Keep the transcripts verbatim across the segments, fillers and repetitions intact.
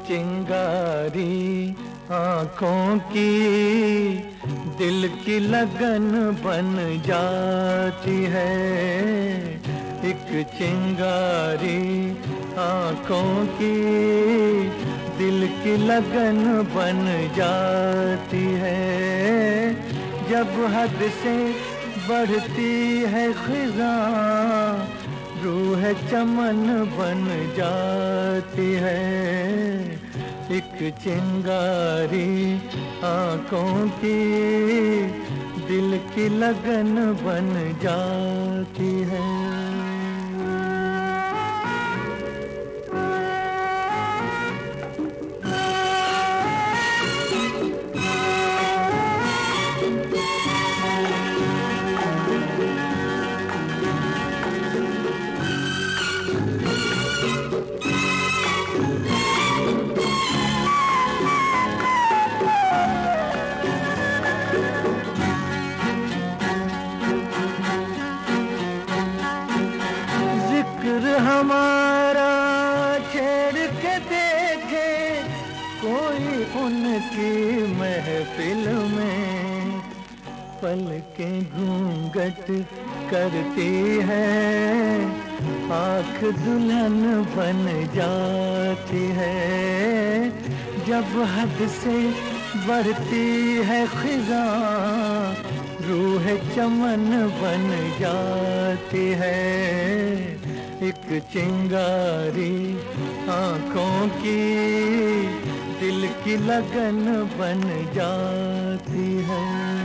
चिंगारी आँखों की दिल की लगन बन जाती है। एक चिंगारी आँखों की दिल की लगन बन जाती है। जब हद से बढ़ती है ख़िज़ां रूह चमन बन जाती है। एक चिंगारी आँखों की दिल की लगन बन जाती है। हमारा छेड़ के देखे कोई उनकी महफिल में, पलकें घूंघट करती है, आँख दुल्हन बन जाती है। जब हद से बढ़ती है ख़िज़ां रूह चमन बन जाती है। एक चिंगारी आँखों की दिल की लगन बन जाती है।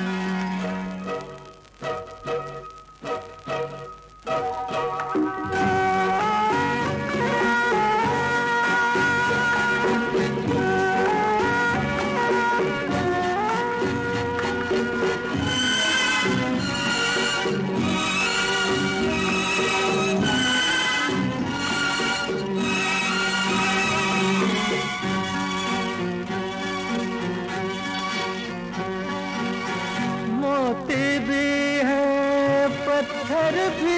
मोती भी है पत्थर भी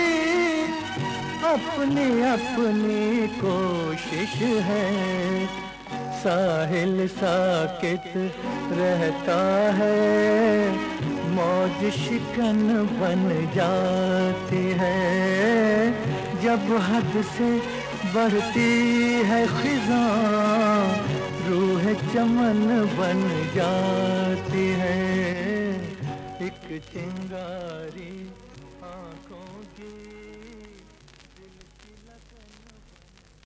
अपनी अपनी कोशिश है। साहिल साकित रहता है, मौज शिकन बन जाती है। जब हद से बढ़ती है ख़िज़ां रूह चमन बन जाती है। एक चिंगारी आँखों की